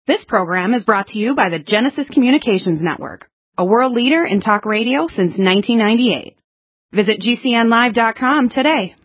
This program is brought to you by the Genesis Communications Network, a world leader in talk radio since 1998. Visit GCNlive.com today.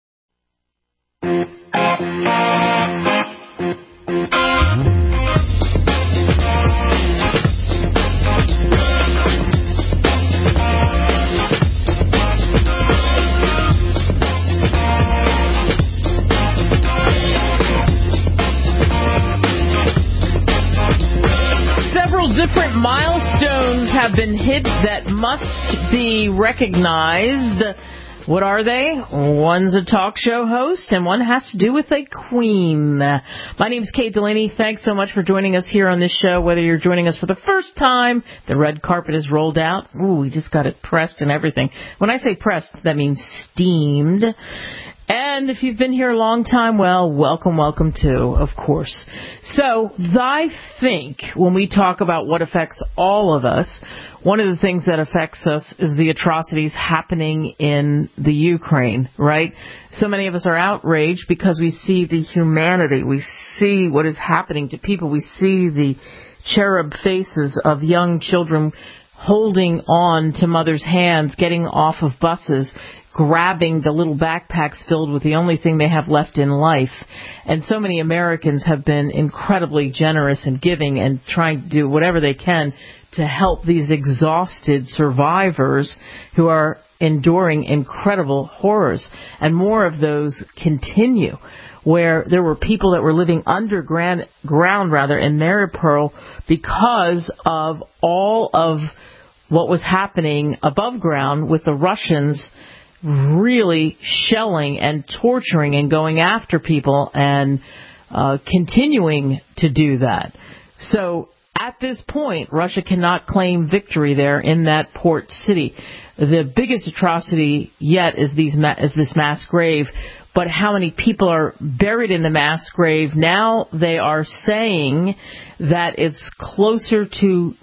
Different milestones have been hit that must be recognized. What are they? One's a talk show host, and one has to do with a queen. My name is Kate Delaney. Thanks so much for joining us here on this show. Whether you're joining us for the first time, the red carpet is rolled out. Ooh, we just got it pressed and everything. When I say pressed, that means steamed. And if you've been here a long time, well, welcome too, of course. So I think when we talk about what affects all of us, one of the things that affects us is the atrocities happening in the Ukraine, right? So many of us are outraged because we see the humanity. We see what is happening to people. We see the cherub faces of young children holding on to mothers' hands, getting off of buses, grabbing the little backpacks filled with the only thing they have left in life. And so many Americans have been incredibly generous and giving and trying to do whatever they can to help these exhausted survivors who are enduring incredible horrors. And more of those continue, where there were people that were living underground in Mariupol because of all of what was happening above ground with the Russians really shelling and torturing and going after people and continuing to do that. So at this point, Russia cannot claim victory there in that port city. The biggest atrocity yet is this mass grave. But how many people are buried in the mass grave? Now they are saying that it's closer to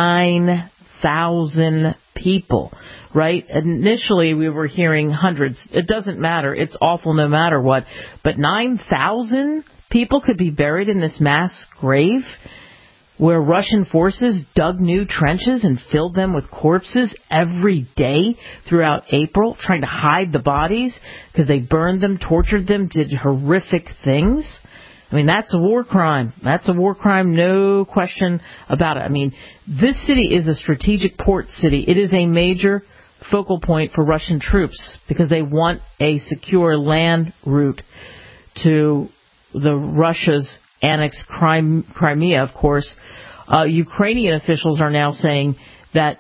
9,000 people, right? Initially, we were hearing hundreds. It doesn't matter. It's awful no matter what. But 9,000 people could be buried in this mass grave where Russian forces dug new trenches and filled them with corpses every day throughout April, trying to hide the bodies because they burned them, tortured them, did horrific things. I mean, that's a war crime. That's a war crime, no question about it. I mean, this city is a strategic port city. It is a major focal point for Russian troops because they want a secure land route to the Russia's annexed Crimea, of course. Ukrainian officials are now saying that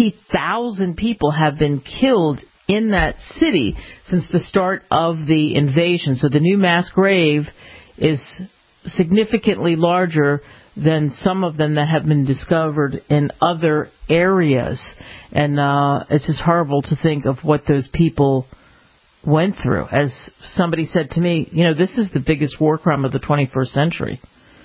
20,000 people have been killed in that city since the start of the invasion. So the new mass grave is significantly larger than some of them that have been discovered in other areas. And it's just horrible to think of what those people went through. As somebody said to me, this is the biggest war crime of the 21st century.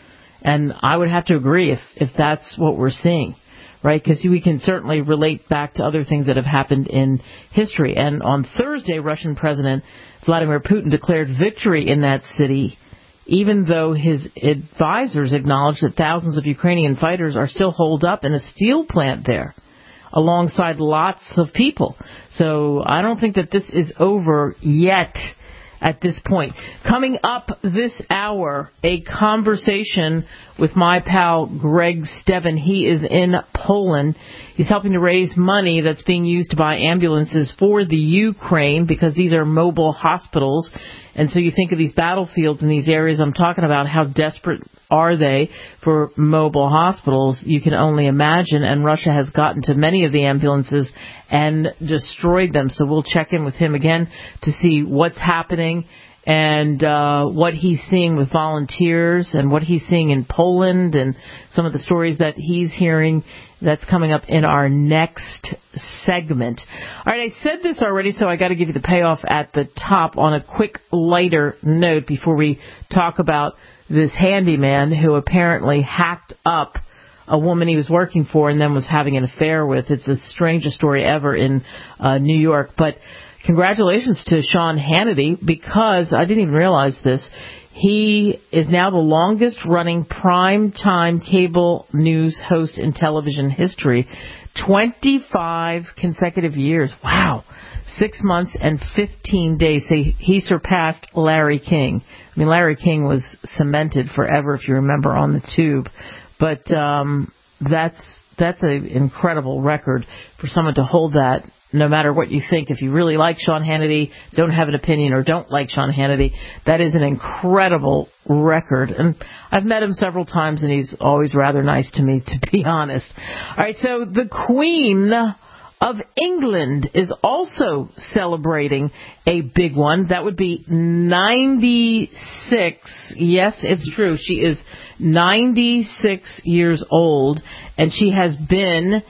And I would have to agree if that's what we're seeing, right? Because we can certainly relate back to other things that have happened in history. And on Thursday, Russian President Vladimir Putin declared victory in that city, even though his advisors acknowledged that thousands of Ukrainian fighters are still holed up in a steel plant there, alongside lots of people. So I don't think that this is over yet at this point. Coming up this hour, a conversation with my pal Greg Steven. He is in Poland. He's helping to raise money that's being used to buy ambulances for the Ukraine because these are mobile hospitals. And so you think of these battlefields in these areas I'm talking about, how desperate are they for mobile hospitals? You can only imagine. And Russia has gotten to many of the ambulances and destroyed them. So we'll check in with him again to see what's happening and what he's seeing with volunteers and what he's seeing in Poland and some of the stories that he's hearing. That's coming up in our next segment. All right, I said this already, so I got to give you the payoff at the top on a quick, lighter note before we talk about this handyman who apparently hacked up a woman he was working for and then was having an affair with. It's the strangest story ever in New York. But congratulations to Sean Hannity, because I didn't even realize this. He is now the longest-running prime-time cable news host in television history. 25 consecutive years. Wow. 6 months and 15 days. So he surpassed Larry King. I mean, Larry King was cemented forever, if you remember, on the tube. But that's an incredible record for someone to hold that. No matter what you think, if you really like Sean Hannity, don't have an opinion, or don't like Sean Hannity, that is an incredible record. And I've met him several times, and he's always rather nice to me, to be honest. All right, so the Queen of England is also celebrating a big one. That would be 96. Yes, it's true. She is 96 years old, and she has been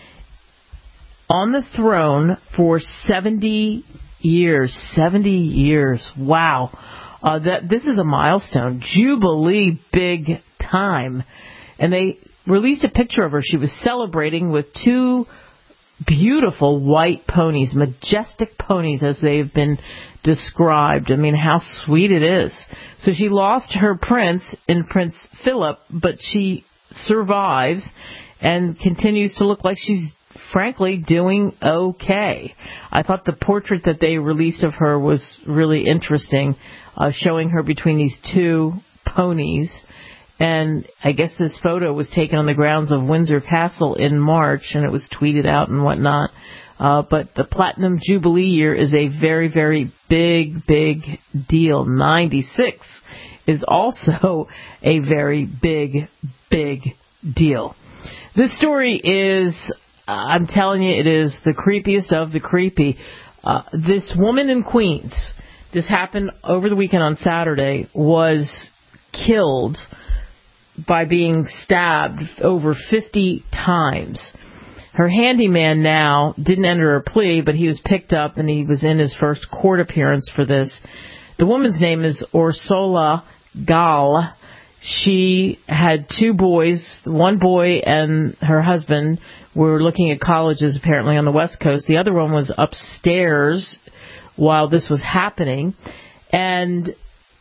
on the throne for 70 years. 70 years. Wow. This is a milestone. Jubilee big time. And they released a picture of her. She was celebrating with 2 beautiful white ponies, majestic ponies as they've been described. I mean, how sweet it is. So she lost her prince in Prince Philip, but she survives and continues to look like she's frankly doing okay. I thought the portrait that they released of her was really interesting, showing her between these 2 ponies. And I guess this photo was taken on the grounds of Windsor Castle in March, and it was tweeted out and whatnot. But the Platinum Jubilee year is a very, very big, big deal. 96 is also a very big, big deal. This story is, I'm telling you, it is the creepiest of the creepy. This woman in Queens, this happened over the weekend on Saturday, was killed by being stabbed over 50 times. Her handyman now didn't enter a plea, but he was picked up and he was in his first court appearance for this. The woman's name is Ursula Gall. She had 2 boys. One boy and her husband were looking at colleges apparently on the West Coast. The other one was upstairs while this was happening. And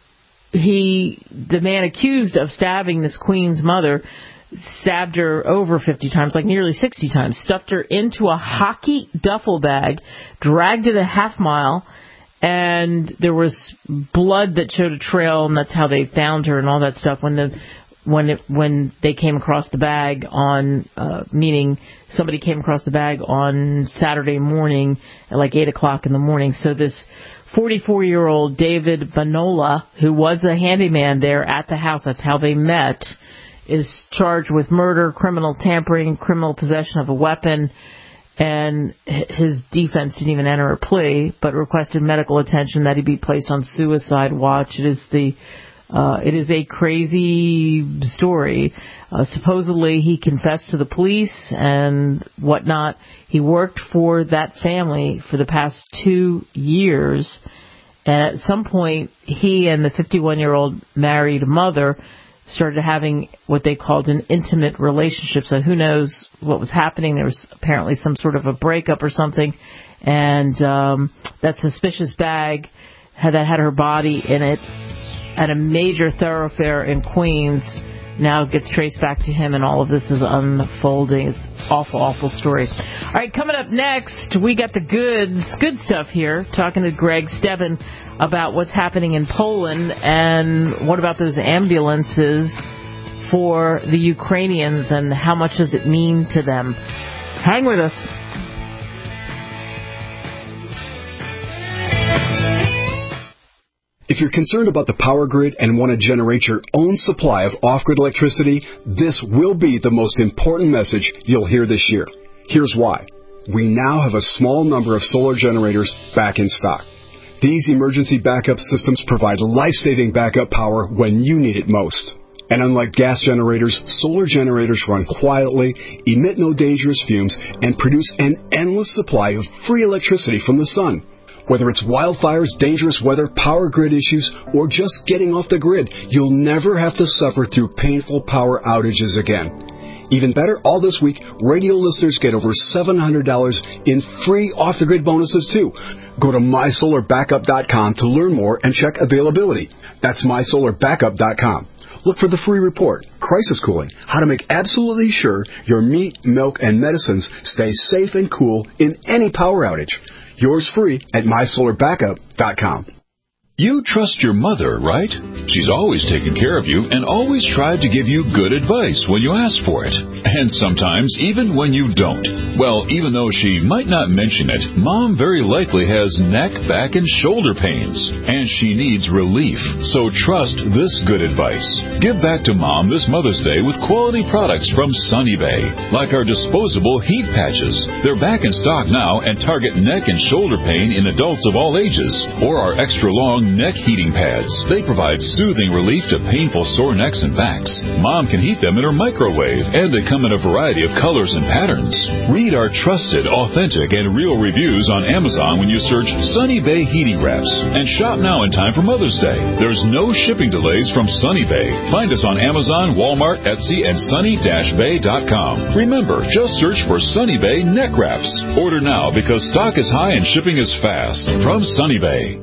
the man accused of stabbing this queen's mother stabbed her over 50 times, like nearly 60 times, stuffed her into a hockey duffel bag, dragged it a half mile, and there was blood that showed a trail, and that's how they found her and all that stuff. When they came across the bag meaning somebody came across the bag on Saturday morning at like 8 o'clock in the morning. So this 44-year-old David Banola, who was a handyman there at the house, that's how they met, is charged with murder, criminal tampering, criminal possession of a weapon, and his defense didn't even enter a plea, but requested medical attention that he be placed on suicide watch. It is a crazy story. Supposedly he confessed to the police and whatnot. He worked for that family for the past 2 years, and at some point he and the 51-year-old married mother started having what they called an intimate relationship. So who knows what was happening. There was apparently some sort of a breakup or something, and that suspicious bag that had her body in it at a major thoroughfare in Queens now gets traced back to him, and all of this is unfolding. It's awful, awful story. All right, coming up next, we got the good stuff here, talking to Greg Stebbin about what's happening in Poland and what about those ambulances for the Ukrainians and how much does it mean to them. Hang with us. If you're concerned about the power grid and want to generate your own supply of off-grid electricity, this will be the most important message you'll hear this year. Here's why. We now have a small number of solar generators back in stock. These emergency backup systems provide life-saving backup power when you need it most. And unlike gas generators, solar generators run quietly, emit no dangerous fumes, and produce an endless supply of free electricity from the sun. Whether it's wildfires, dangerous weather, power grid issues, or just getting off the grid, you'll never have to suffer through painful power outages again. Even better, all this week, radio listeners get over $700 in free off-the-grid bonuses, too. Go to MySolarBackup.com to learn more and check availability. That's MySolarBackup.com. Look for the free report, Crisis Cooling, how to make absolutely sure your meat, milk, and medicines stay safe and cool in any power outage. Yours free at MySolarBackup.com. You trust your mother, right? She's always taken care of you and always tried to give you good advice when you ask for it. And sometimes even when you don't. Well, even though she might not mention it, Mom very likely has neck, back, and shoulder pains. And she needs relief. So trust this good advice. Give back to Mom this Mother's Day with quality products from Sunny Bay. Like our disposable heat patches. They're back in stock now and target neck and shoulder pain in adults of all ages. Or our extra long neck heating pads. They provide soothing relief to painful sore necks and backs. Mom can heat them in her microwave, and they come in a variety of colors and patterns. Read our trusted, authentic, and real reviews on Amazon when you search Sunny Bay Heating Wraps. And shop now in time for Mother's Day. There's no shipping delays from Sunny Bay. Find us on Amazon, Walmart, Etsy, and sunny-bay.com. Remember, just search for Sunny Bay Neck Wraps. Order now because stock is high and shipping is fast. From Sunny Bay.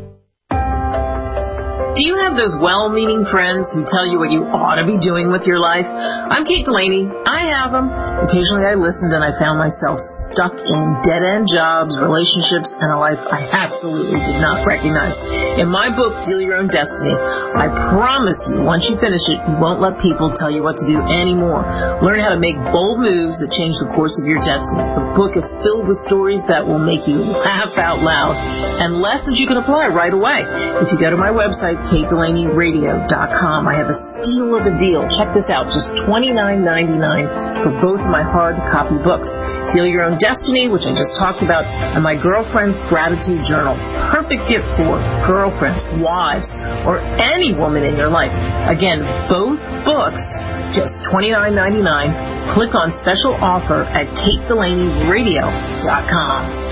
Do you have those well-meaning friends who tell you what you ought to be doing with your life? I'm Kate Delaney. I have them. Occasionally I listened and I found myself stuck in dead-end jobs, relationships, and a life I absolutely did not recognize. In my book, Deal Your Own Destiny, I promise you, once you finish it, you won't let people tell you what to do anymore. Learn how to make bold moves that change the course of your destiny. The book is filled with stories that will make you laugh out loud and lessons you can apply right away. If you go to my website, KateDelaneyRadio.com. I have a steal of a deal. Check this out. Just $29.99 for both of my hard copy books. Deal Your Own Destiny, which I just talked about, and my Girlfriend's Gratitude Journal. Perfect gift for girlfriends, wives, or any woman in your life. Again, both books, just $29.99. Click on special offer at KateDelaneyRadio.com.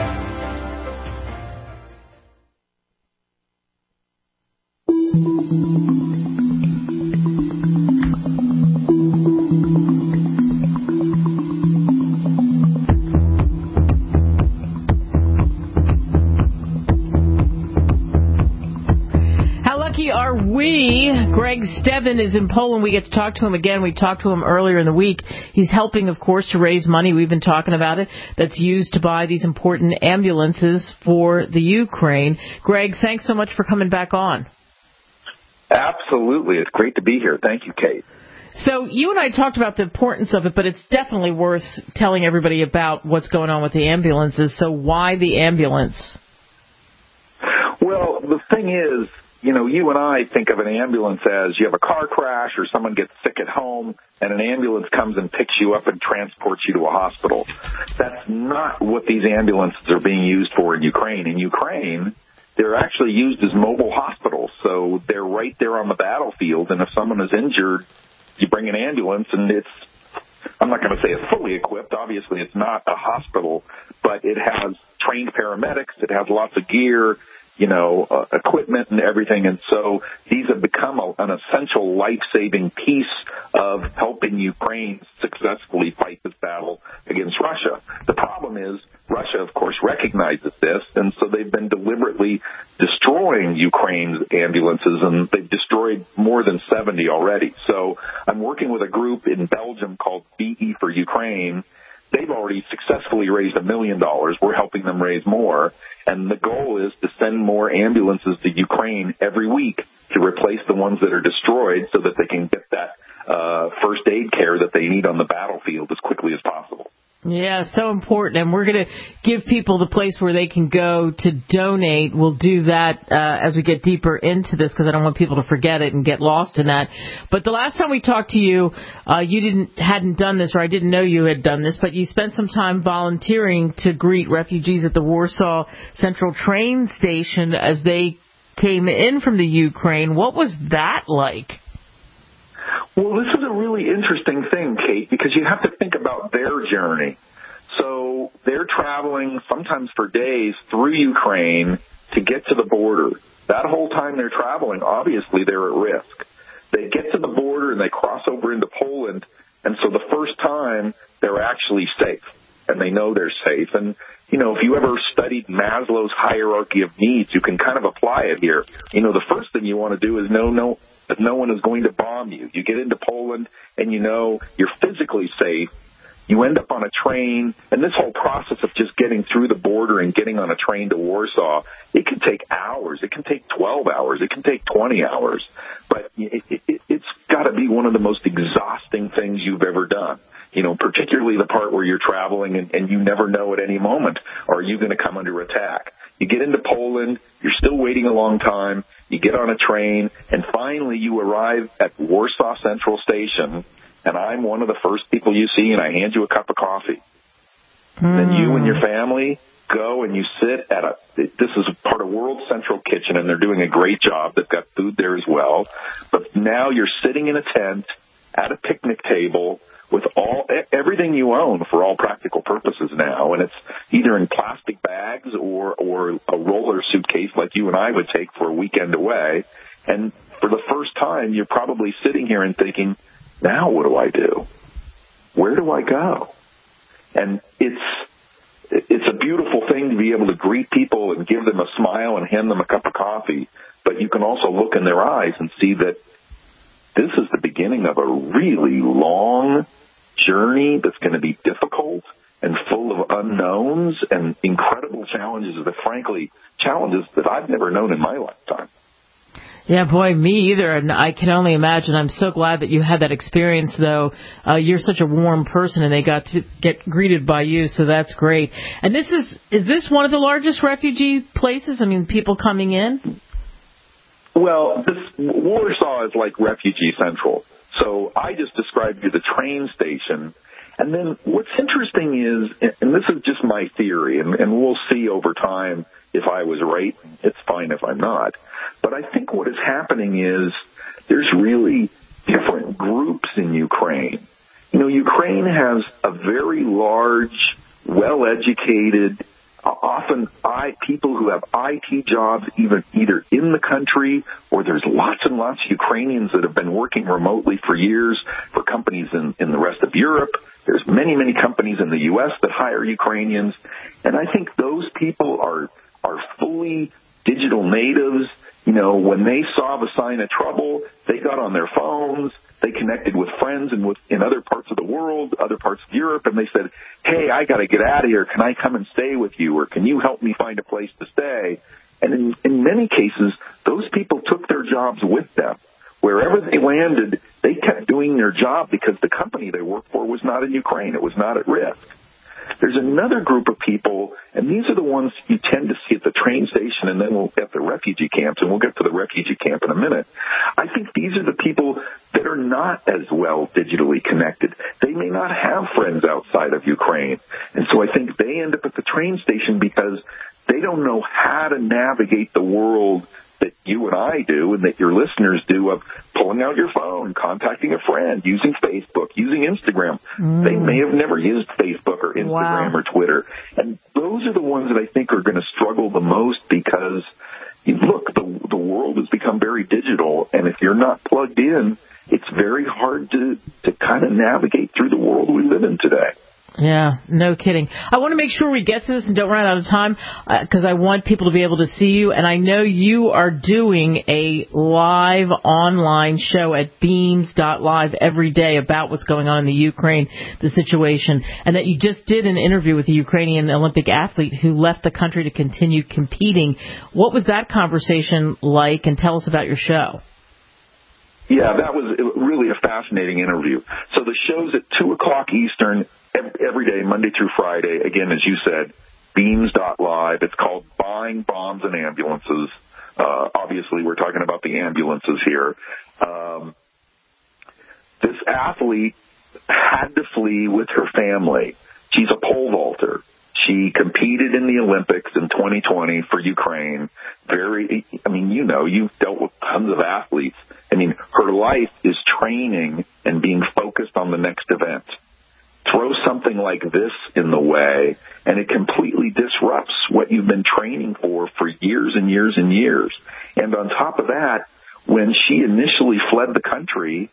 Greg Stebbin is in Poland. We get to talk to him again. We talked to him earlier in the week. He's helping, of course, to raise money. We've been talking about it. That's used to buy these important ambulances for the Ukraine. Greg, thanks so much for coming back on. Absolutely. It's great to be here. Thank you, Kate. So you and I talked about the importance of it, but it's definitely worth telling everybody about what's going on with the ambulances. So why the ambulance? Well, the thing is, you know, you and I think of an ambulance as you have a car crash or someone gets sick at home and an ambulance comes and picks you up and transports you to a hospital. That's not what these ambulances are being used for in Ukraine. In Ukraine, they're actually used as mobile hospitals. So they're right there on the battlefield, and if someone is injured, you bring an ambulance, and it's, I'm not going to say it's fully equipped. Obviously, it's not a hospital, but it has trained paramedics. It has lots of gear, you know, equipment and everything. And so these have become an essential life-saving piece of helping Ukraine successfully fight this battle against Russia. The problem is Russia, of course, recognizes this, and so they've been deliberately destroying Ukraine's ambulances, and they've destroyed more than 70 already. So I'm working with a group in Belgium called BE for Ukraine. They've already successfully raised $1 million. We're helping them raise more. And the goal is to send more ambulances to Ukraine every week to replace the ones that are destroyed so that they can get that first aid care that they need on the battlefield as quickly as possible. Yeah, so important. And we're going to give people the place where they can go to donate. We'll do that as we get deeper into this because I don't want people to forget it and get lost in that. But the last time we talked to you, you hadn't done this, or I didn't know you had done this, but you spent some time volunteering to greet refugees at the Warsaw Central train station as they came in from the Ukraine. What was that like? Well, this is a really interesting thing, Kate, because you have to think about their journey. So they're traveling sometimes for days through Ukraine to get to the border. That whole time they're traveling, obviously they're at risk. They get to the border and they cross over into Poland, And so the first time, they're actually safe, and they know they're safe. And, you know, if you ever studied Maslow's hierarchy of needs, you can kind of apply it here. You know, the first thing you want to do is know that no one is going to bomb you. You get into Poland, and you know you're physically safe. You end up on a train, and this whole process of just getting through the border and getting on a train to Warsaw, it can take hours. It can take 12 hours. It can take 20 hours. But it's got to be one of the most exhausting things you've ever done. You know, particularly the part where you're traveling and you never know at any moment, are you going to come under attack? You get into Poland, you're still waiting a long time, you get on a train, and finally you arrive at Warsaw Central Station, and I'm one of the first people you see, and I hand you a cup of coffee. Then you and your family go and you sit at this is part of World Central Kitchen, and they're doing a great job. They've got food there as well. But now you're sitting in a tent at a picnic table with everything you own for all practical purposes now, and it's either in plastic bags or a roller suitcase like you and I would take for a weekend away. And for the first time, you're probably sitting here and thinking, now what do I do? Where do I go? And it's a beautiful thing to be able to greet people and give them a smile and hand them a cup of coffee, but you can also look in their eyes and see that this is the beginning of a really long journey that's going to be difficult and full of unknowns and incredible challenges challenges that I've never known in my lifetime. Yeah, boy, me either, and I can only imagine. I'm so glad that you had that experience, though. You're such a warm person, and they got to get greeted by you, so that's great. And is this one of the largest refugee places? I mean, people coming in? Well, Warsaw is like Refugee Central. So I just described you the train station. And then what's interesting is, and this is just my theory, and we'll see over time if I was right. It's fine if I'm not. But I think what is happening is there's really different groups in Ukraine. You know, Ukraine has a very large, well-educated, often people who have IT jobs either in the country, or there's lots and lots of Ukrainians that have been working remotely for years for companies in the rest of Europe. There's many, many companies in the U.S. that hire Ukrainians. And I think those people are fully digital natives. You know, when they saw the sign of trouble, they got on their phones, they connected with friends in other parts of the world, other parts of Europe, and they said, hey, I got to get out of here. Can I come and stay with you? Or can you help me find a place to stay? And in many cases, those people took their jobs with them. Wherever they landed, they kept doing their job because the company they worked for was not in Ukraine. It was not at risk. There's another group of people, and these are the ones you tend to see at the train station and then at the refugee camps, and we'll get to the refugee camp in a minute. I think these are the people that are not as well digitally connected. They may not have friends outside of Ukraine, and so I think they end up at the train station because they don't know how to navigate the world that you and I do and that your listeners do, of pulling out your phone, contacting a friend, using Facebook, using Instagram. They may have never used Facebook or Instagram or Twitter. And those are the ones that I think are going to struggle the most because, look, the world has become very digital, and if you're not plugged in, it's very hard to kind of navigate through the world we live in today. Yeah, no kidding. I want to make sure we get to this and don't run out of time because I want people to be able to see you. And I know you are doing a live online show at beams.live every day about what's going on in the Ukraine, the situation, and that you just did an interview with a Ukrainian Olympic athlete who left the country to continue competing. What was that conversation like? And tell us about your show. Yeah, that was really a fascinating interview. So the show's at 2 o'clock Eastern every day, Monday through Friday. Again, as you said, beams.live. It's called Buying Bombs and Ambulances. Obviously, we're talking about the ambulances here. This athlete had to flee with her family. She's a pole vaulter. She competed in the Olympics in 2020 for Ukraine. You've dealt with tons of athletes. Her life is training and being focused on the next event. Throw something like this in the way, and it completely disrupts what you've been training for years and years and years. And on top of that, when she initially fled the country,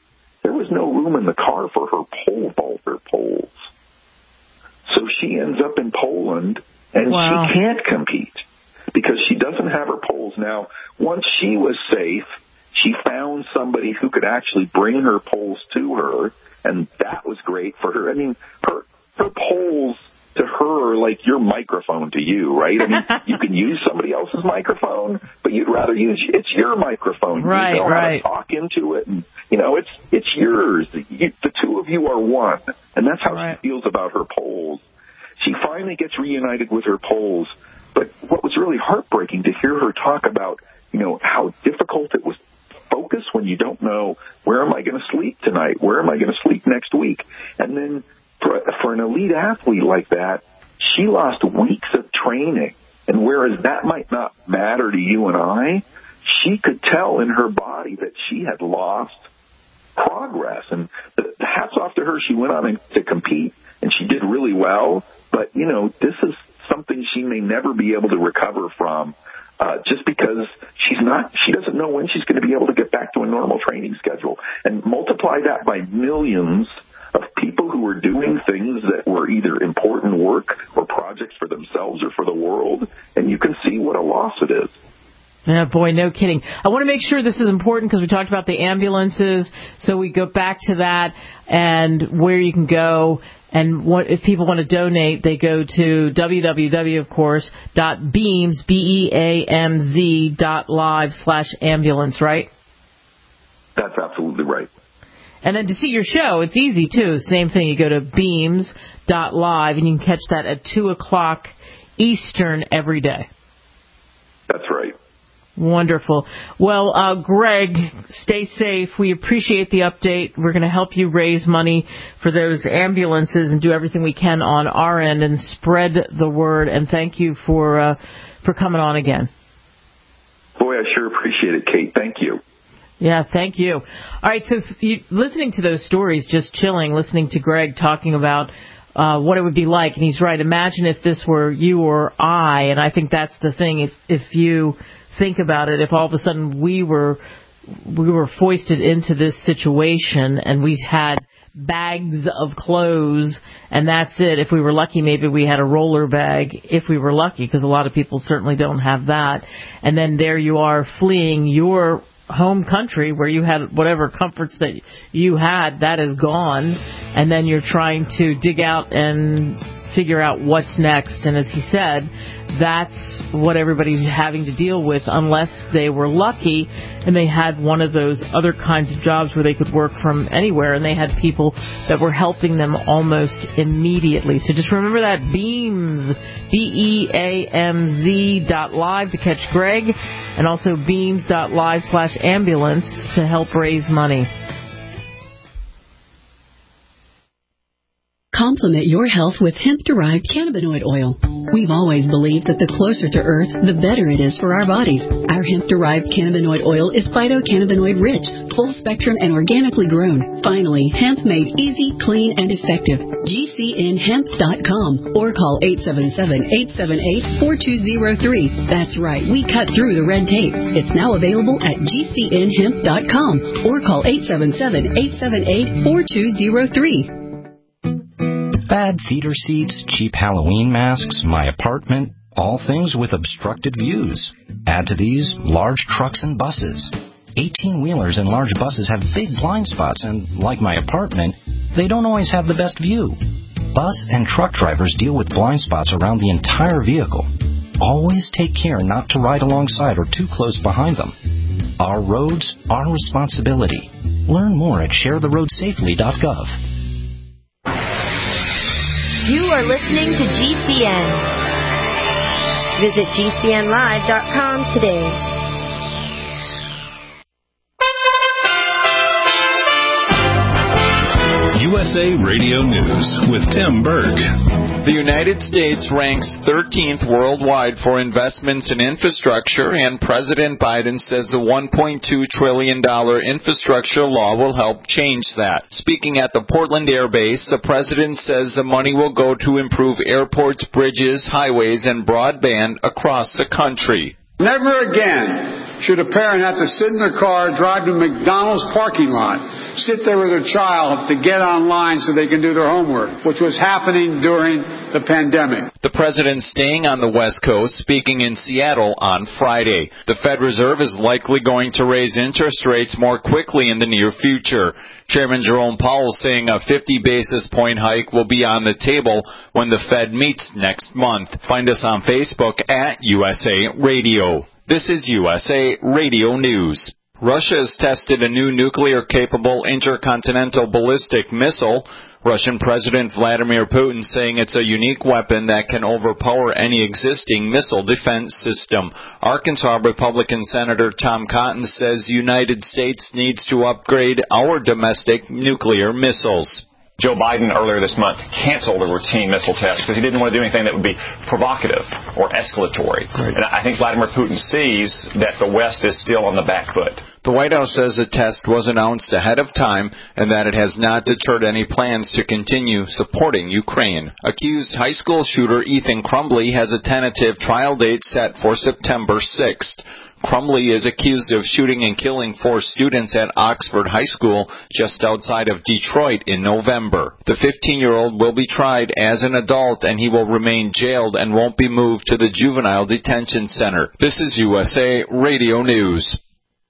there was no room in the car for her pole vaulter poles. So she ends up in Poland, and she can't compete because she doesn't have her poles. Now, once she was safe, she found somebody who could actually bring her poles to her, and that was great for her. I mean, her poles to her are like your microphone to you, right? I mean, you can use somebody else's microphone, but you'd rather it's your microphone. Right, you know how to talk into it, and it's yours. The two of you are one, and that's how she feels about her poles. She finally gets reunited with her poles, but what was really heartbreaking to hear her talk about, how difficult it was to focus when you don't know, where am I going to sleep tonight? Where am I going to sleep next week? And then for an elite athlete like that, she lost weeks of training. And whereas that might not matter to you and I, she could tell in her body that she had lost progress. And hats off to her. She went on to compete, and she did really well. But, this is something she may never be able to recover from just because she doesn't know when she's going to be able to get back to a normal training schedule. And multiply that by millions of people who were doing things that were either important work or projects for themselves or for the world, and you can see what a loss it is. Yeah, boy, no kidding. I want to make sure this is important because we talked about the ambulances, so we go back to that and where you can go. And if people want to donate, they go to www, of course, .beams, BEAMZ.live/ambulance, right? That's absolutely right. And then to see your show, it's easy, too. Same thing. You go to beams.live, and you can catch that at 2 o'clock Eastern every day. That's right. Wonderful. Well, Greg, stay safe. We appreciate the update. We're going to help you raise money for those ambulances and do everything we can on our end and spread the word. And thank you for coming on again. Boy, I sure appreciate it, Kate. Thank you. Yeah, thank you. All right, so listening to those stories, just chilling, listening to Greg talking about what it would be like, and he's right. Imagine if this were you or I, and I think that's the thing. If you think about it, if all of a sudden we were foisted into this situation and we had bags of clothes and that's it. If we were lucky, maybe we had a roller bag, if we were lucky, because a lot of people certainly don't have that. And then there you are fleeing your home country where you had whatever comforts that you had, that is gone, and then you're trying to dig out and figure out what's next. And as he said, that's what everybody's having to deal with unless they were lucky and they had one of those other kinds of jobs where they could work from anywhere and they had people that were helping them almost immediately. So just remember that, Beams, BEAMZ.live to catch Greg, and also beams.live/ambulance to help raise money. Complement your health with hemp-derived cannabinoid oil. We've always believed that the closer to Earth, the better it is for our bodies. Our hemp-derived cannabinoid oil is phytocannabinoid-rich, full-spectrum, and organically grown. Finally, hemp made easy, clean, and effective. GCNhemp.com or call 877-878-4203. That's right, we cut through the red tape. It's now available at GCNhemp.com or call 877-878-4203. Bad theater seats, cheap Halloween masks, my apartment, all things with obstructed views. Add to these large trucks and buses. 18-wheelers and large buses have big blind spots, and like my apartment, they don't always have the best view. Bus and truck drivers deal with blind spots around the entire vehicle. Always take care not to ride alongside or too close behind them. Our roads, our responsibility. Learn more at sharetheroadsafely.gov. You are listening to GCN. Visit GCNlive.com today. USA Radio News with Tim Berg. The United States ranks 13th worldwide for investments in infrastructure, and President Biden says the $1.2 trillion infrastructure law will help change that. Speaking at the Portland Air Base, the president says the money will go to improve airports, bridges, highways, and broadband across the country. Never again should a parent have to sit in their car, drive to McDonald's parking lot, sit there with their child to get online so they can do their homework, which was happening during the pandemic. The president staying on the West Coast, speaking in Seattle on Friday. The Fed Reserve is likely going to raise interest rates more quickly in the near future. Chairman Jerome Powell saying a 50 basis point hike will be on the table when the Fed meets next month. Find us on Facebook at USA Radio. This is USA Radio News. Russia has tested a new nuclear-capable intercontinental ballistic missile. Russian President Vladimir Putin saying it's a unique weapon that can overpower any existing missile defense system. Arkansas Republican Senator Tom Cotton says the United States needs to upgrade our domestic nuclear missiles. Joe Biden earlier this month canceled a routine missile test because he didn't want to do anything that would be provocative or escalatory. Right. And I think Vladimir Putin sees that the West is still on the back foot. The White House says the test was announced ahead of time and that it has not deterred any plans to continue supporting Ukraine. Accused high school shooter Ethan Crumbley has a tentative trial date set for September 6th. Crumbley is accused of shooting and killing 4 students at Oxford High School just outside of Detroit in November. The 15-year-old will be tried as an adult and he will remain jailed and won't be moved to the Juvenile Detention Center. This is USA Radio News.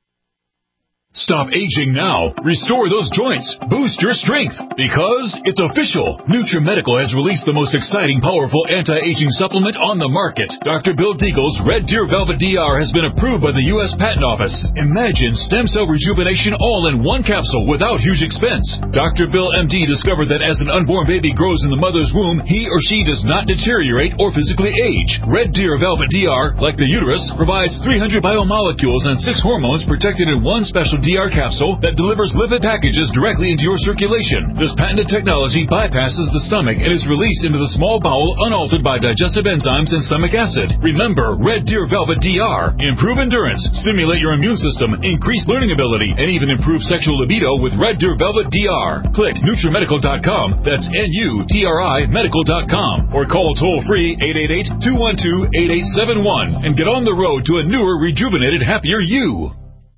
Stop aging now. Restore those joints. Boost your strength. Because it's official. NutriMedical has released the most exciting, powerful anti-aging supplement on the market. Dr. Bill Deagle's Red Deer Velvet DR has been approved by the U.S. Patent Office. Imagine stem cell rejuvenation all in one capsule without huge expense. Dr. Bill MD discovered that as an unborn baby grows in the mother's womb, he or she does not deteriorate or physically age. Red Deer Velvet DR, like the uterus, provides 300 biomolecules and 6 hormones protected in one special DR capsule that delivers lipid packages directly into your circulation. This patented technology bypasses the stomach and is released into the small bowel unaltered by digestive enzymes and stomach acid. Remember, Red Deer Velvet DR. Improve endurance, stimulate your immune system, increase learning ability, and even improve sexual libido with Red Deer Velvet DR. Click NutriMedical.com, that's NUTRI Medical.com, or call toll-free 888-212-8871 and get on the road to a newer, rejuvenated, happier you.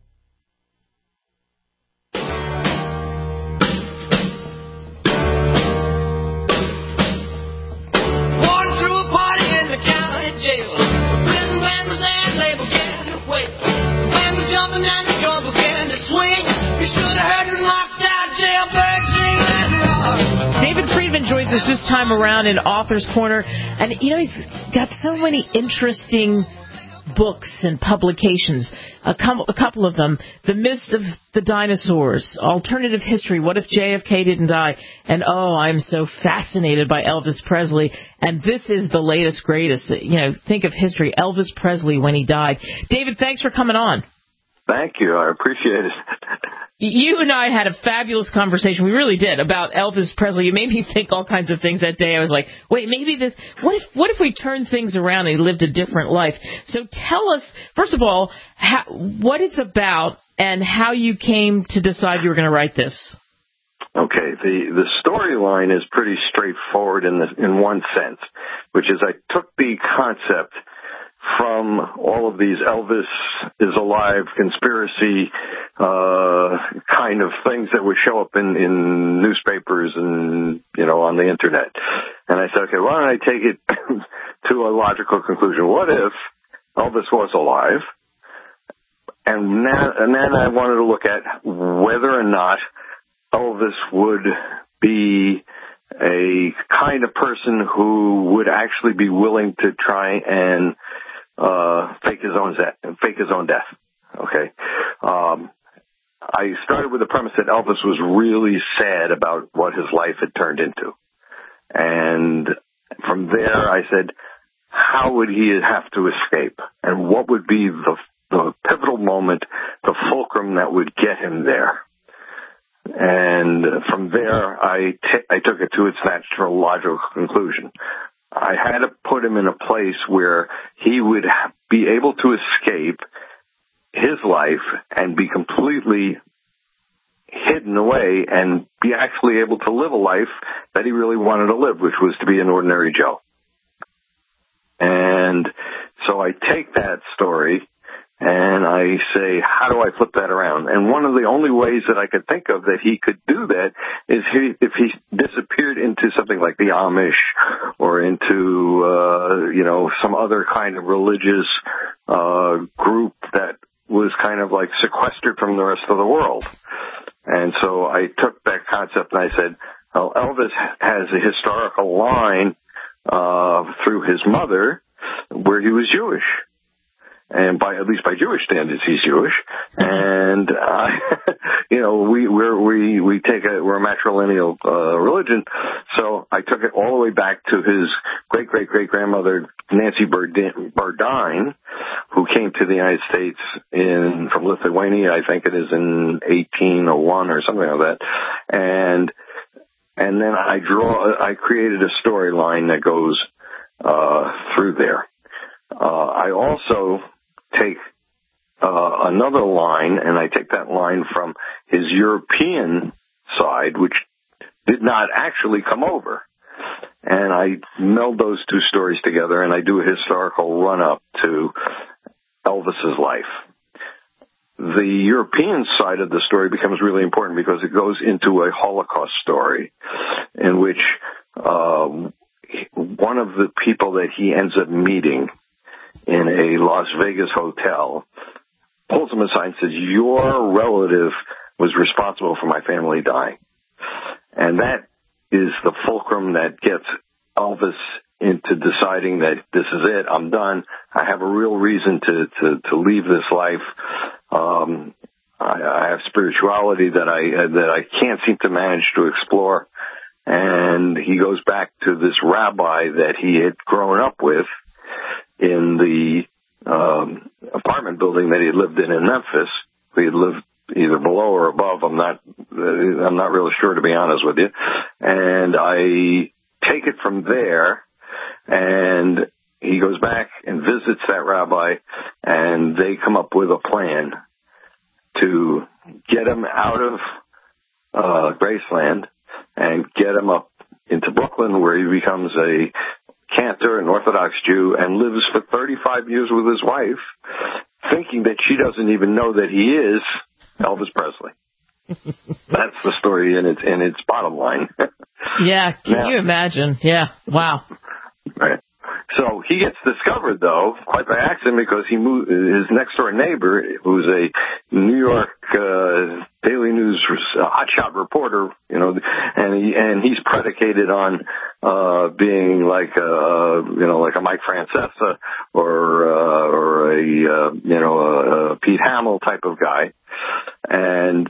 Joins us this time around in Author's Corner, and he's got so many interesting books and publications. A couple of them: The Myth of the Dinosaurs, Alternative History, What If JFK Didn't Die, and I'm so fascinated by Elvis Presley. And this is the latest, greatest. Think of history, Elvis Presley when he died. David, thanks for coming on. Thank you. I appreciate it. You and I had a fabulous conversation. We really did, about Elvis Presley. You made me think all kinds of things that day. I was like, wait, maybe this, what if we turned things around and he lived a different life? So tell us, first of all, what it's about and how you came to decide you were going to write this. Okay, the storyline is pretty straightforward in one sense, which is I took the concept from all of these Elvis is alive conspiracy kind of things that would show up in newspapers and on the internet, and I said, okay, why don't I take it to a logical conclusion? What if Elvis was alive? And then I wanted to look at whether or not Elvis would be a kind of person who would actually be willing to try and fake his own death. Okay. I started with the premise that Elvis was really sad about what his life had turned into. And from there, I said, how would he have to escape? And what would be the pivotal moment, the fulcrum that would get him there? And from there, I took it to its natural logical conclusion. I had to put him in a place where he would be able to escape his life and be completely hidden away and be actually able to live a life that he really wanted to live, which was to be an ordinary Joe. And so I take that story And I say, how do I flip that around? And one of the only ways that I could think of that he could do that is if he disappeared into something like the Amish or into, some other kind of religious group that was kind of like sequestered from the rest of the world. And so I took that concept and I said, well, Elvis has a historical line through his mother where he was Jewish. And at least by Jewish standards, he's Jewish. And, we're a matrilineal, religion. So I took it all the way back to his great-great-great-grandmother, Nancy Burdine, who came to the United States from Lithuania, I think it is in 1801 or something like that. And then I created a storyline that goes, through there. I also take another line, and I take that line from his European side, which did not actually come over. And I meld those two stories together, and I do a historical run-up to Elvis's life. The European side of the story becomes really important because it goes into a Holocaust story in which one of the people that he ends up meeting in a Las Vegas hotel pulls him aside and says, your relative was responsible for my family dying. And that is the fulcrum that gets Elvis into deciding that this is it, I'm done, I have a real reason to leave this life. I have spirituality that I can't seem to manage to explore. And he goes back to this rabbi that he had grown up with in the apartment building that he lived in Memphis. He had lived either below or above. I'm not really sure, to be honest with you. And I take it from there, and he goes back and visits that rabbi, and they come up with a plan to get him out of Graceland and get him up into Brooklyn, where he becomes a cantor, an Orthodox Jew, and lives for 35 years with his wife, thinking that she doesn't even know that he is Elvis Presley. That's the story in its bottom line. Yeah, can you imagine? Yeah, wow. Right. So he gets discovered, though, quite by accident, because his next-door neighbor, who's a New York Daily News hotshot reporter, and he's predicated on being like a Mike Francesa or a Pete Hamill type of guy, and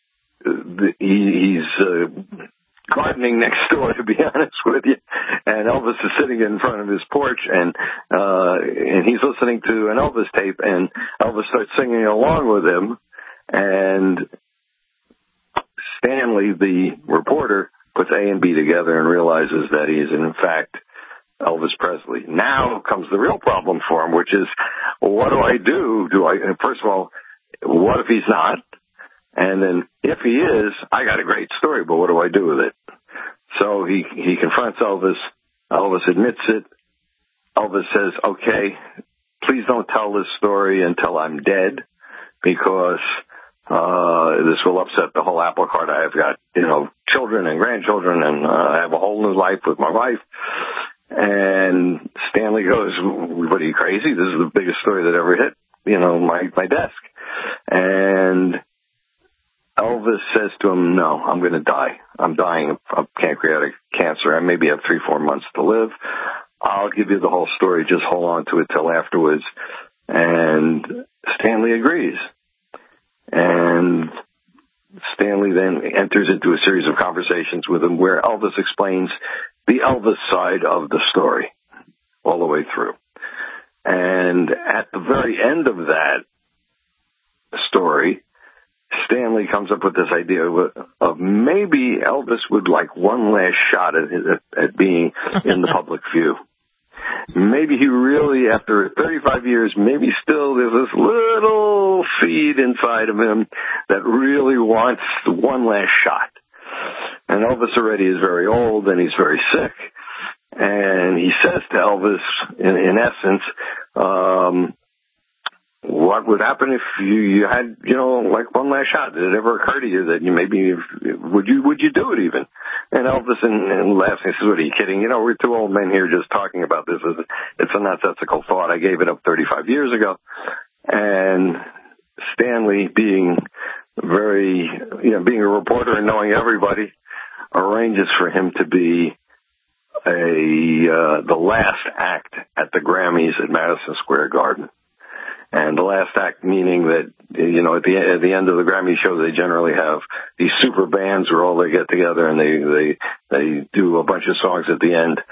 he's gardening next door, to be honest with you, and Elvis is sitting in front of his porch, and he's listening to an Elvis tape, and Elvis starts singing along with him, and Stanley, the reporter, puts A and B together and realizes that he is in fact Elvis Presley. Now comes the real problem for him, which is, what do I do? First of all, what if he's not? And then if he is, I got a great story, but what do I do with it? So he confronts Elvis. Elvis admits it. Elvis says, okay, please don't tell this story until I'm dead, because this will upset the whole apple cart. I've got, children and grandchildren, and I have a whole new life with my wife. And Stanley goes, what, are you crazy? This is the biggest story that ever hit, my desk. And Elvis says to him, no, I'm going to die. I'm dying of pancreatic cancer. I maybe have 3-4 months to live. I'll give you the whole story. Just hold on to it till afterwards. And Stanley agrees. And Stanley then enters into a series of conversations with him where Elvis explains the Elvis side of the story all the way through. And at the very end of that story, Stanley comes up with this idea of maybe Elvis would like one last shot at being in the public view. Maybe he really, after 35 years, maybe still there's this little seed inside of him that really wants one last shot. And Elvis already is very old and he's very sick. And he says to Elvis, in essence, what would happen if you had, like one last shot? Did it ever occur to you that you maybe, would you do it even? And Elvis and laughs and says, what, are you kidding? We're two old men here just talking about this. It's a nonsensical thought. I gave it up 35 years ago. And Stanley, being being a reporter and knowing everybody, arranges for him to be the last act at the Grammys at Madison Square Garden. And the last act meaning that, at the end of the Grammy show, they generally have these super bands where all they get together and they do a bunch of songs at the end.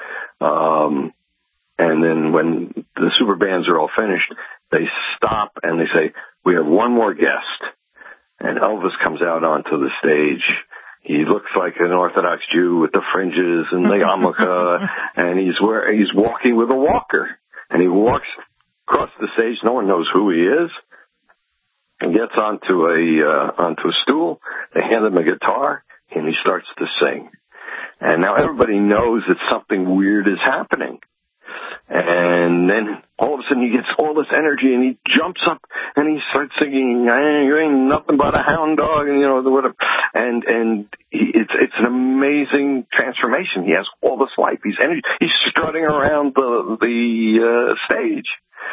And then when the super bands are all finished, they stop and they say, we have one more guest. And Elvis comes out onto the stage. He looks like an Orthodox Jew with the fringes and the yarmulke, and he's walking with a walker. And he walks across the stage. No one knows who he is. And gets onto a stool. They hand him a guitar, and he starts to sing. And now everybody knows that something weird is happening. And then all of a sudden he gets all this energy and he jumps up and he starts singing, you ain't nothing but a hound dog, and it's an amazing transformation. He has all this life. He's strutting around the stage.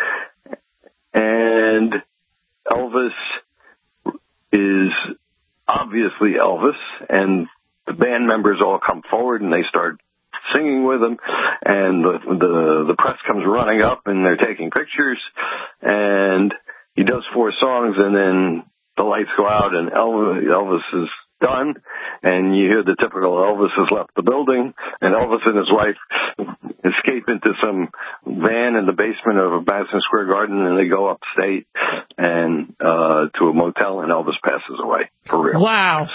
And Elvis is obviously Elvis, and the band members all come forward and they start singing with him, and the press comes running up and they're taking pictures, and he does 4 songs, and then the lights go out and Elvis is done, and you hear the typical Elvis has left the building, and Elvis and his wife escape into some van in the basement of Madison Square Garden, and they go upstate and to a motel, and Elvis passes away, for real. Wow.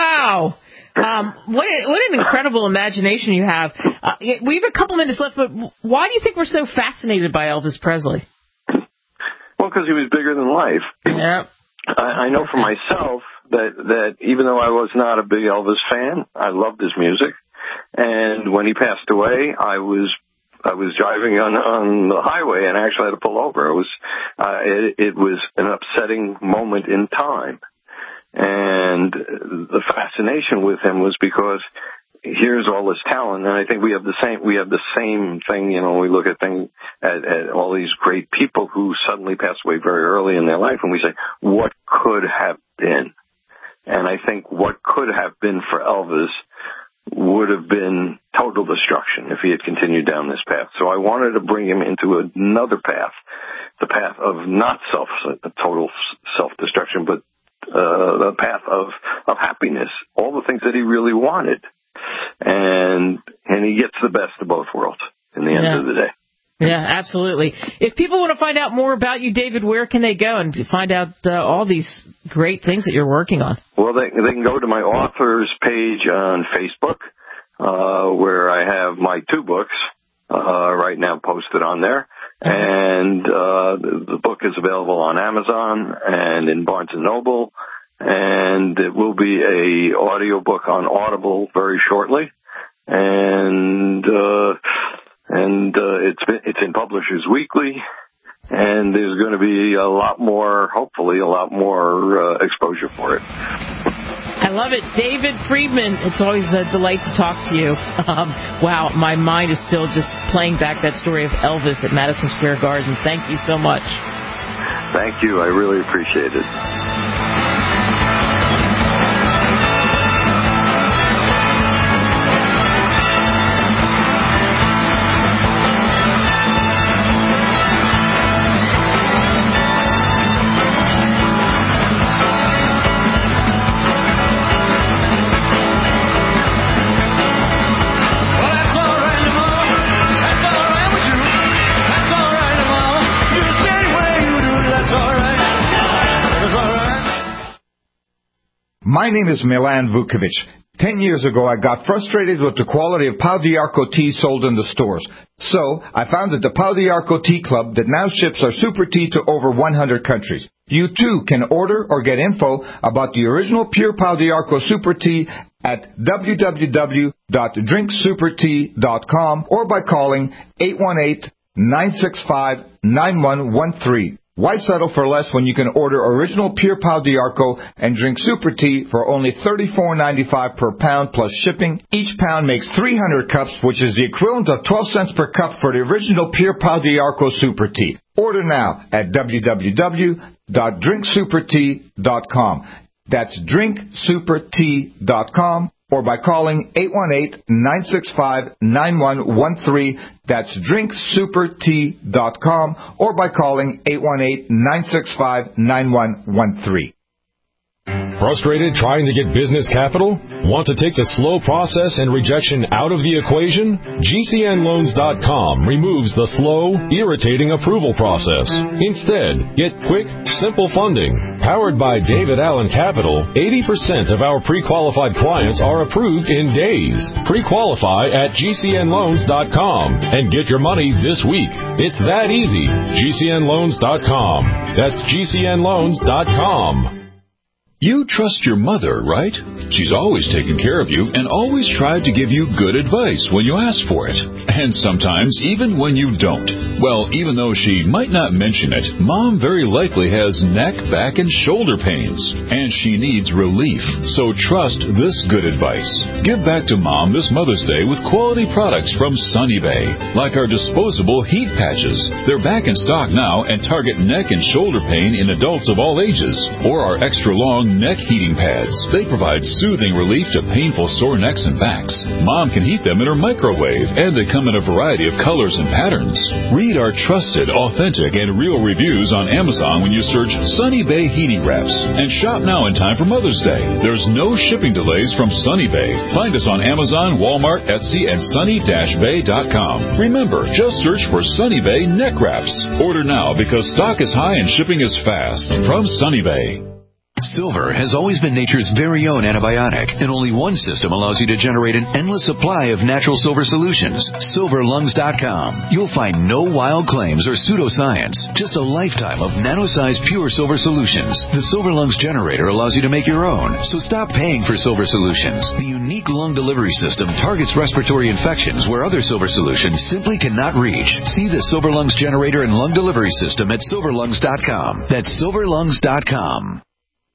What an incredible imagination you have. We have a couple minutes left, but why do you think we're so fascinated by Elvis Presley? Well, because he was bigger than life. Yeah. I know for myself that even though I was not a big Elvis fan, I loved his music. And when he passed away, I was driving on the highway and I actually had to pull over. It was an upsetting moment in time. And the fascination with him was because here's all this talent, and I think we have the same thing. We look at all these great people who suddenly pass away very early in their life, and we say, what could have been? And I think what could have been for Elvis would have been total destruction if he had continued down this path. So I wanted to bring him into another path, the path of not total self-destruction, but the path of happiness, all the things that he really wanted. And he gets the best of both worlds in the end of the day. Yeah, absolutely. If people want to find out more about you, David, where can they go and find out all these great things that you're working on? Well, they can go to my authors page on Facebook, where I have my 2 books right now posted on there. And the book is available on Amazon and in Barnes & Noble. And it will be a audio book on Audible very shortly. And it's in Publishers Weekly. And there's going to be hopefully a lot more exposure for it. I love it. David Friedman, it's always a delight to talk to you. Wow, my mind is still just playing back that story of Elvis at Madison Square Garden. Thank you so much. Thank you. I really appreciate it. My name is Milan Vukovic. 10 years ago, I got frustrated with the quality of Pau d'Arco tea sold in the stores. So, I founded the Pau d'Arco Tea Club that now ships our super tea to over 100 countries. You too can order or get info about the original pure Pau d'Arco super tea at www.drinksupertea.com or by calling 818-965-9113. Why settle for less when you can order original Pure Pau d'Arco and drink Super Tea for only $34.95 per pound plus shipping? Each pound makes 300 cups, which is the equivalent of 12 cents per cup for the original Pure Pau d'Arco Super Tea. Order now at www.drinksupertea.com. That's drinksupertea.com. Or by calling 818-965-9113. That's drinksupertea.com. Or by calling 818-965-9113. Frustrated trying to get business capital? Want to take the slow process and rejection out of the equation? GCNloans.com removes the slow, irritating approval process. Instead, get quick, simple funding. Powered by David Allen Capital, 80% of our pre-qualified clients are approved in days. Pre-qualify at GCNloans.com and get your money this week. It's that easy. GCNloans.com. That's GCNloans.com. You trust your mother, right? She's always taken care of you and always tried to give you good advice when you ask for it. And sometimes even when you don't. Well, even though she might not mention it, Mom very likely has neck, back, and shoulder pains. And she needs relief. So trust this good advice. Give back to Mom this Mother's Day with quality products from Sunny Bay. Like our disposable heat patches. They're back in stock now and target neck and shoulder pain in adults of all ages. Or our extra long neck heating pads. They provide soothing relief to painful sore necks and backs. Mom can heat them in her microwave, and they come in a variety of colors and patterns. Read our trusted, authentic, and real reviews on Amazon when you search Sunny Bay Heating Wraps. And shop now in time for Mother's Day. There's no shipping delays from Sunny Bay. Find us on Amazon, Walmart, Etsy, and sunny-bay.com. Remember, just search for Sunny Bay Neck Wraps. Order now because stock is high and shipping is fast. From Sunny Bay. Silver has always been nature's very own antibiotic, and only one system allows you to generate an endless supply of natural silver solutions. SilverLungs.com. You'll find no wild claims or pseudoscience, just a lifetime of nano-sized pure silver solutions. The Silver Lungs generator allows you to make your own, so stop paying for silver solutions. The unique lung delivery system targets respiratory infections where other silver solutions simply cannot reach. See the Silver Lungs generator and lung delivery system at SilverLungs.com. That's SilverLungs.com.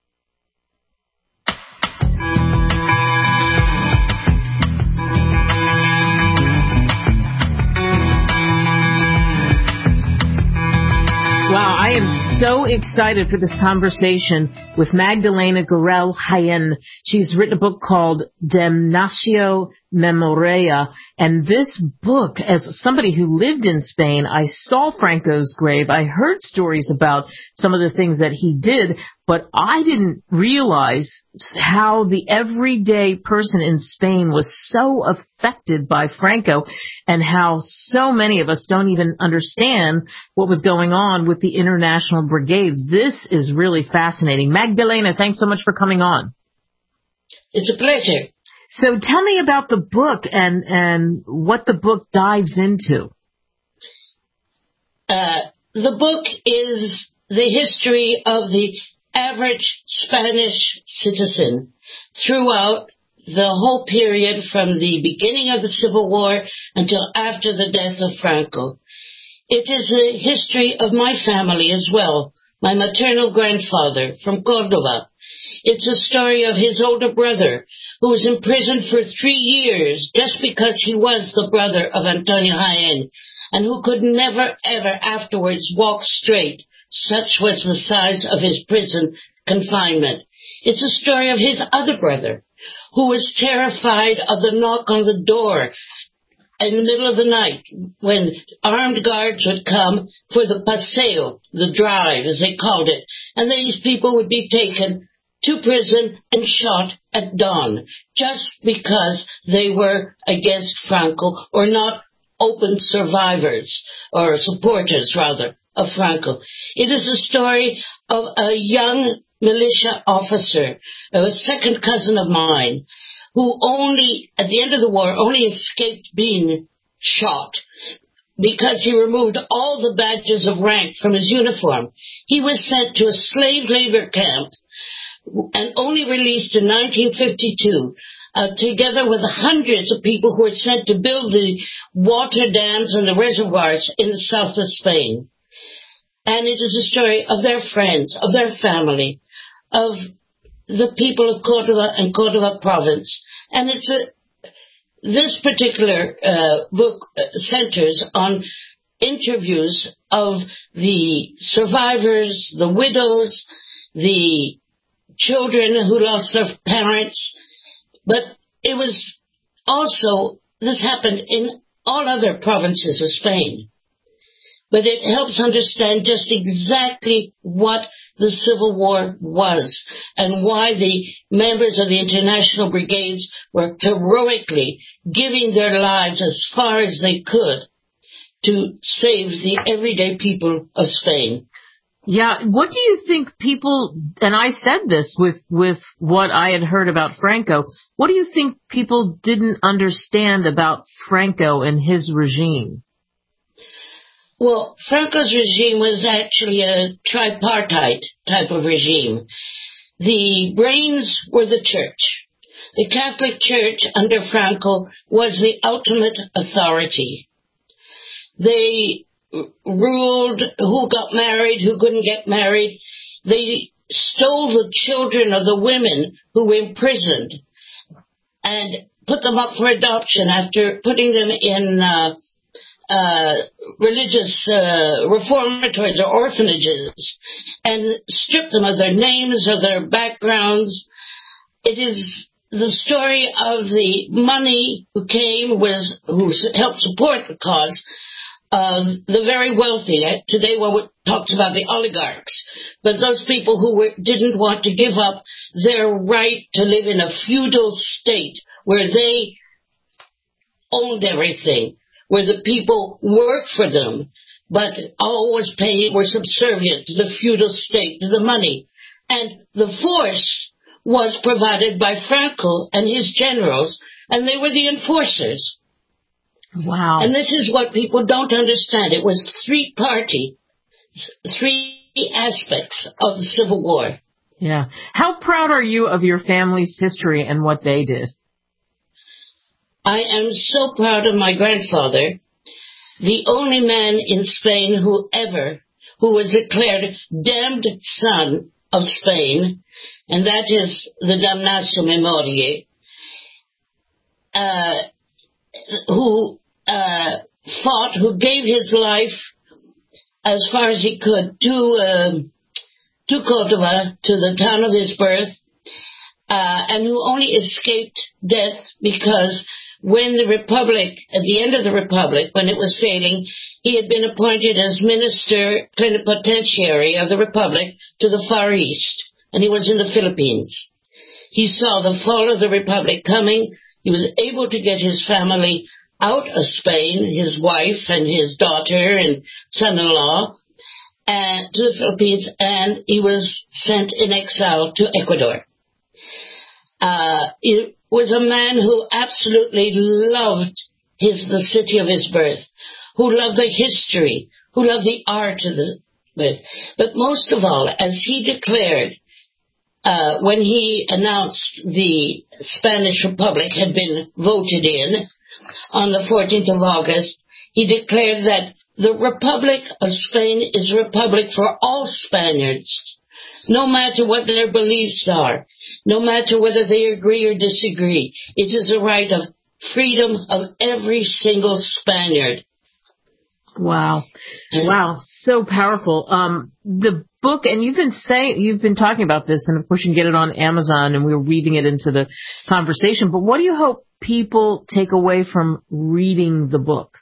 Wow, I am so excited for this conversation with Magdalena Gurel-Hayen. She's written a book called Damnatio Memoriae, and this book, as somebody who lived in Spain, I saw Franco's grave. I heard stories about some of the things that he did, but I didn't realize how the everyday person in Spain was so affected by Franco, and how so many of us don't even understand what was going on with the international brigades. This is really fascinating. Magdalena, thanks so much for coming on. It's a pleasure. So tell me about the book and what the book dives into. The book is the history of the average Spanish citizen throughout the whole period from the beginning of the Civil War until after the death of Franco. It is a history of my family as well, my maternal grandfather from Córdoba. It's a story of his older brother, who was imprisoned for 3 years just because he was the brother of Antonio Jaén, and who could never, ever afterwards walk straight. Such was the size of his prison confinement. It's a story of his other brother, who was terrified of the knock on the door in the middle of the night when armed guards would come for the paseo, the drive, as they called it, and these people would be taken to prison and shot at dawn just because they were against Franco or not open survivors or supporters, rather, of Franco. It is a story of a young militia officer, a second cousin of mine, who only, at the end of the war, only escaped being shot because he removed all the badges of rank from his uniform. He was sent to a slave labor camp and only released in 1952, together with hundreds of people who were sent to build the water dams and the reservoirs in the south of Spain. And it is a story of their friends, of their family, of the people of Cordova and Cordova province. And this particular book centers on interviews of the survivors, the widows, the children who lost their parents. But it was also, this happened in all other provinces of Spain. But it helps understand just exactly what the Civil War was and why the members of the international brigades were heroically giving their lives as far as they could to save the everyday people of Spain. Yeah, what do you think people, and I said this with what I had heard about Franco, what do you think people didn't understand about Franco and his regime? Well, Franco's regime was actually a tripartite type of regime. The brains were the church. The Catholic Church under Franco was the ultimate authority. They ruled who got married, who couldn't get married. They stole the children of the women who were imprisoned and put them up for adoption after putting them in religious reformatories or orphanages, and stripped them of their names, of their backgrounds. It is the story of the money who helped support the cause of the very wealthy. Today one talks about the oligarchs, but those people who didn't want to give up their right to live in a feudal state where they owned everything, where the people worked for them, but always were subservient to the feudal state, to the money. And the force was provided by Franco and his generals, and they were the enforcers. Wow. And this is what people don't understand. It was three aspects of the Civil War. Yeah. How proud are you of your family's history and what they did? I am so proud of my grandfather, the only man in Spain who was declared damned son of Spain, and that is the Damnatio Memoriae, who fought, who gave his life as far as he could to Cordova, to the town of his birth, and who only escaped death because when the Republic, at the end of the Republic, when it was failing, he had been appointed as minister plenipotentiary of the Republic to the Far East, and he was in the Philippines. He saw the fall of the Republic coming. He was able to get his family out of Spain, his wife and his daughter and son-in-law, to the Philippines, and he was sent in exile to Ecuador. It was a man who absolutely loved the city of his birth, who loved the history, who loved the art of the birth. But most of all, as he declared, when he announced the Spanish Republic had been voted in on the 14th of August, he declared that the Republic of Spain is a republic for all Spaniards, no matter what their beliefs are, no matter whether they agree or disagree. It is a right of freedom of every single Spaniard. Wow. Wow. So powerful. The book, and you've been talking about this, and of course you can get it on Amazon, and we're weaving it into the conversation, but what do you hope people take away from reading the book?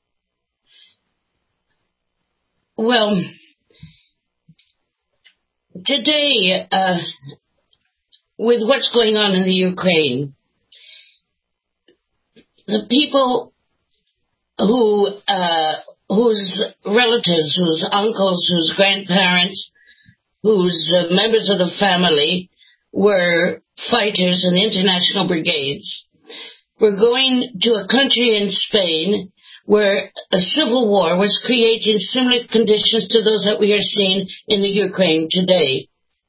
Well, today, with what's going on in the Ukraine, the people whose relatives, whose uncles, whose grandparents, whose members of the family were fighters in international brigades, were going to a country in Spain where a civil war was creating similar conditions to those that we are seeing in the Ukraine today.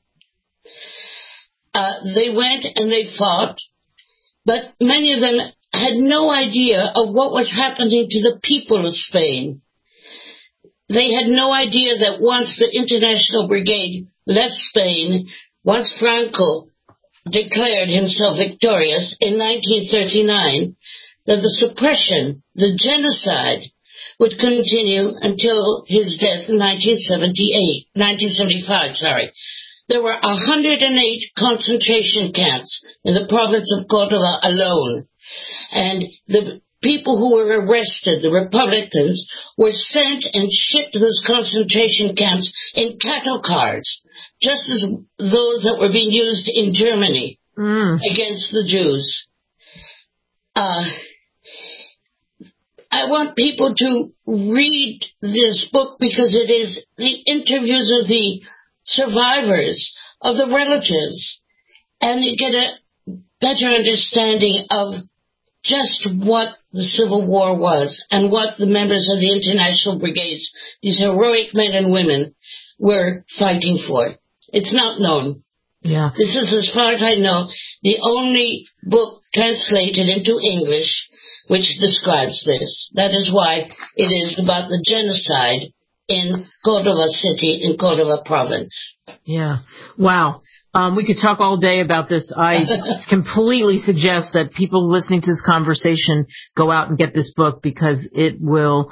They went and they fought, but many of them had no idea of what was happening to the people of Spain. they had no idea that once the International Brigade left Spain, once Franco declared himself victorious in 1939, that the suppression, the genocide, would continue until his death in 1975. There were 108 concentration camps in the province of Córdoba alone, and the people who were arrested, the Republicans, were sent and shipped to those concentration camps in cattle cars, just as those that were being used in Germany against the Jews. I want people to read this book because it is the interviews of the survivors, of the relatives, and you get a better understanding of just what the Civil War was and what the members of the International Brigades, these heroic men and women, were fighting for. It's not known. Yeah. This is, as far as I know, the only book translated into English which describes this. That is why it is about the genocide in Córdoba City, in Córdoba province. Yeah. Wow. We could talk all day about this. I completely suggest that people listening to this conversation go out and get this book because it will,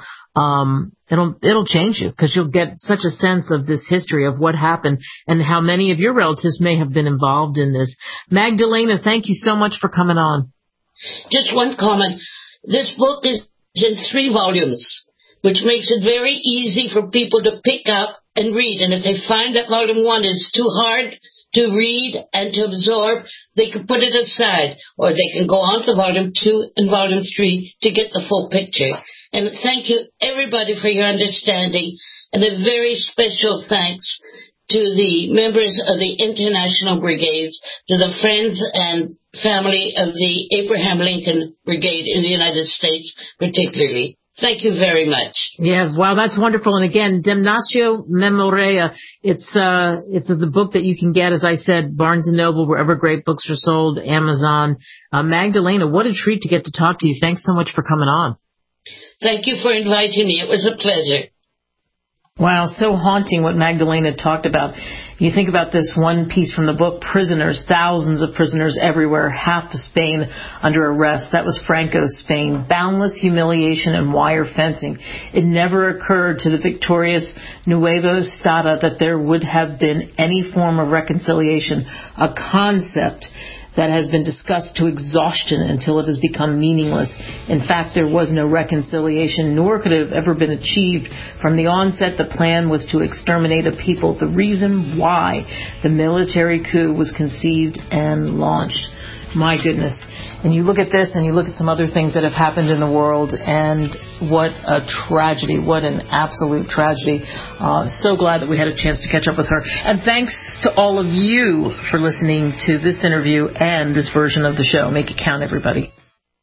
it'll change you because you'll get such a sense of this history of what happened and how many of your relatives may have been involved in this. Magdalena, thank you so much for coming on. Just one comment. This book is in 3 volumes, which makes it very easy for people to pick up and read. And if they find that volume 1 is too hard to read and to absorb, they can put it aside, or they can go on to volume 2 and volume 3 to get the full picture. And thank you, everybody, for your understanding, and a very special thanks to the members of the International Brigades, to the friends and family of the Abraham Lincoln Brigade in the United States, particularly. Thank you very much. Yeah, wow, that's wonderful. And again, Damnatio Memoria, it's the book that you can get, as I said, Barnes & Noble, wherever great books are sold, Amazon. Magdalena, what a treat to get to talk to you. Thanks so much for coming on. Thank you for inviting me. It was a pleasure. Wow, so haunting what Magdalena talked about. You think about this one piece from the book, prisoners, thousands of prisoners everywhere, half of Spain under arrest. That was Franco's Spain. Boundless humiliation and wire fencing. It never occurred to the victorious Nuevo Estado that there would have been any form of reconciliation, a concept that has been discussed to exhaustion until it has become meaningless. In fact, there was no reconciliation, nor could it have ever been achieved. From the onset, the plan was to exterminate a people, the reason why the military coup was conceived and launched. My goodness. And you look at this and you look at some other things that have happened in the world, and what a tragedy, what an absolute tragedy. So glad that we had a chance to catch up with her. And thanks to all of you for listening to this interview and this version of the show. Make it count, everybody.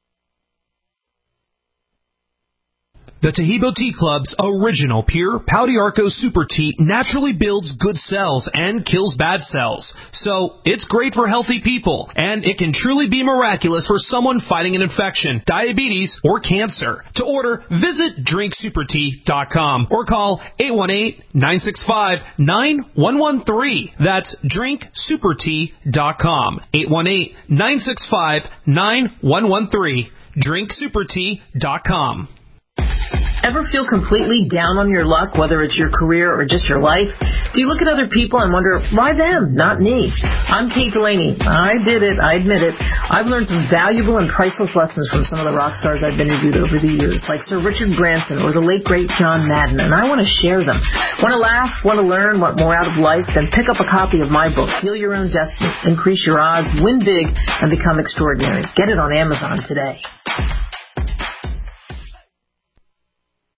The Tahibo Tea Club's original pure Pau d'Arco Super Tea naturally builds good cells and kills bad cells. So it's great for healthy people, and it can truly be miraculous for someone fighting an infection, diabetes, or cancer. To order, visit drinksupertea.com or call 818-965-9113. That's drinksupertea.com. 818-965-9113. drinksupertea.com. Ever feel completely down on your luck, whether it's your career or just your life? Do you look at other people and wonder, why them, not me? I'm Kate Delaney. I did it. I admit it. I've learned some valuable and priceless lessons from some of the rock stars I've interviewed over the years, like Sir Richard Branson or the late, great John Madden, and I want to share them. Want to laugh? Want to learn? Want more out of life? Then pick up a copy of my book, Heal Your Own Destiny, Increase Your Odds, Win Big, and Become Extraordinary. Get it on Amazon today.